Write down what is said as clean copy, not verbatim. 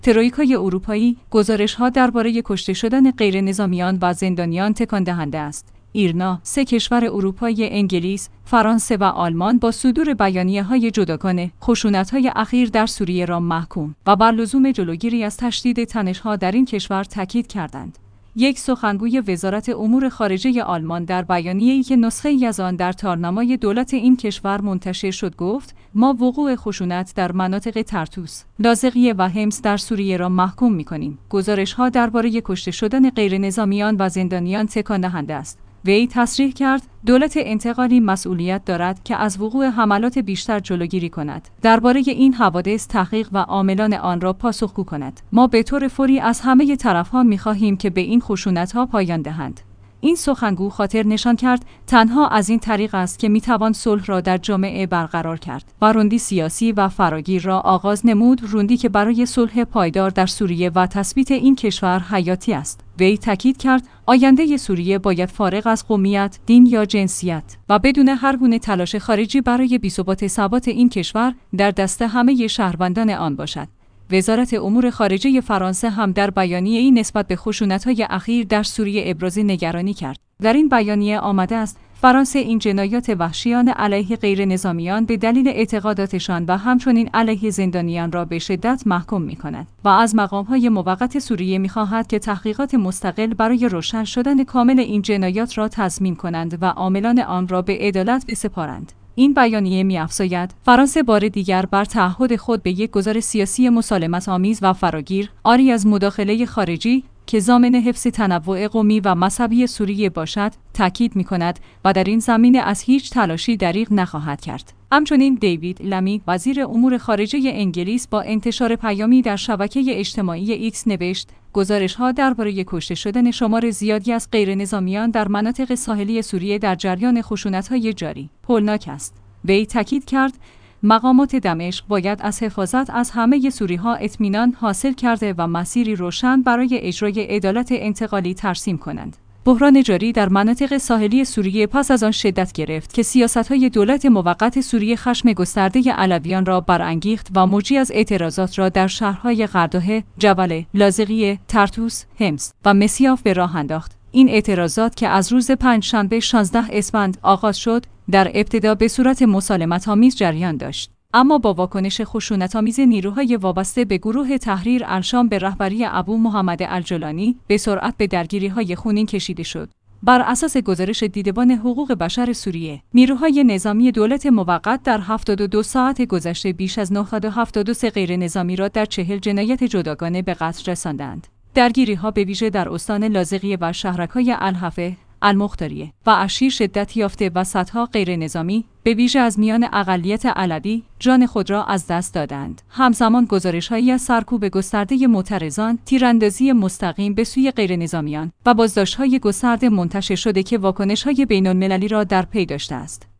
ترویکای اروپایی گزارش‌ها درباره کشته شدن غیرنظامیان و زندانیان تکان دهنده است. ایرنا، 3 کشور اروپایی انگلیس، فرانسه و آلمان با صدور بیانیه‌های جداگانه خشونت‌های اخیر در سوریه را محکوم و بر لزوم جلوگیری از تشدید تنش‌ها در این کشور تاکید کردند. یک سخنگوی وزارت امور خارجه آلمان در بیانیه‌ای که نسخه‌ای از آن در تارنمای دولت این کشور منتشر شد گفت: ما وقوع خشونت در مناطق طرطوس، لاذقیه و حمص در سوریه را محکوم می‌کنیم. گزارش‌ها درباره کشته شدن غیرنظامیان و زندانیان تکان دهنده است. وی تصریح کرد دولت انتقالی مسئولیت دارد که از وقوع حملات بیشتر جلوگیری کند. درباره این حوادث تحقیق و عاملان آن را پاسخگو کند. ما به طور فوری از همه طرف‌ها می‌خواهیم که به این خشونت‌ها پایان دهند. این سخنگو خاطر نشان کرد تنها از این طریق است که میتوان صلح را در جامعه برقرار کرد و راندی سیاسی و فراگیر را آغاز نمود، راندی که برای صلح پایدار در سوریه و تثبیت این کشور حیاتی است. وی تاکید کرد آینده سوریه باید فارغ از قومیت، دین یا جنسیت و بدون هر گونه تلاش خارجی برای ثبات این کشور در دست همه شهروندان آن باشد. وزارت امور خارجه فرانسه هم در بیانیه‌ای نسبت به خشونت‌های اخیر در سوریه ابراز نگرانی کرد. در این بیانیه آمده است فرانسه این جنایات وحشیانه علیه غیرنظامیان به دلیل اعتقاداتشان و همچنین علیه زندانیان را به شدت محکوم می‌کند و از مقام‌های موقت سوریه می‌خواهد که تحقیقات مستقل برای روشن شدن کامل این جنایات را تضمین کنند و عاملان آن را به عدالت بسپارند. این بیانیه می‌افزاید فرانسه بار دیگر بر تعهد خود به یک گذار سیاسی مسالمت‌آمیز و فراگیر، عاری از مداخله خارجی که ضامن حفظ تنوع قومی و مذهبی سوریه باشد، تاکید می‌کند و در این زمینه از هیچ تلاشی دریغ نخواهد کرد. همچنین دیوید لمی، وزیر امور خارجه انگلیس، با انتشار پیامی در شبکه اجتماعی ایکس نوشت: گزارش‌ها درباره کشته شدن شمار زیادی از غیرنظامیان در مناطق ساحلی سوریه در جریان خشونت‌های جاری هولناک است. وی تاکید کرد مقامات دمشق باید از حفاظت از همه سوری‌ها اطمینان حاصل کرده و مسیری روشن برای اجرای عدالت انتقالی ترسیم کنند. بحران جاری در مناطق ساحلی سوریه پس از آن شدت گرفت که سیاست‌های دولت موقت سوریه خشم گسترده علویان را برانگیخت و موجی از اعتراضات را در شهرهای قردهه، جبل، لاذقیه، طرطوس، حمص و مسیاف به راه انداخت. این اعتراضات که از روز پنجشنبه 16 اسفند آغاز شد، در ابتدا به صورت مسالمت‌آمیز جریان داشت، اما با واکنش خشونت‌آمیز نیروهای وابسته به گروه تحریر الشام به رهبری ابو محمد الجولانی به سرعت به درگیری‌های خونین کشیده شد. بر اساس گزارش دیدبان حقوق بشر سوریه، نیروهای نظامی دولت موقت در 72 ساعت گذشته بیش از 973 غیرنظامی را در 40 جنایت جداگانه به قتل رساندند. درگیری‌ها به ویژه در استان لاذقیه و شهرک‌های الحفه، المختاریه و اشیر شدت یافته و صدها غیرنظامی به ویژه از میان اقلیت علوی جان خود را از دست دادند. همزمان گزارش‌هایی از سرکوب گسترده معترضان، تیراندازی مستقیم به سوی غیرنظامیان و بازداشت‌های گسترده منتشر شده که واکنش‌های بین‌المللی را در پی داشته است.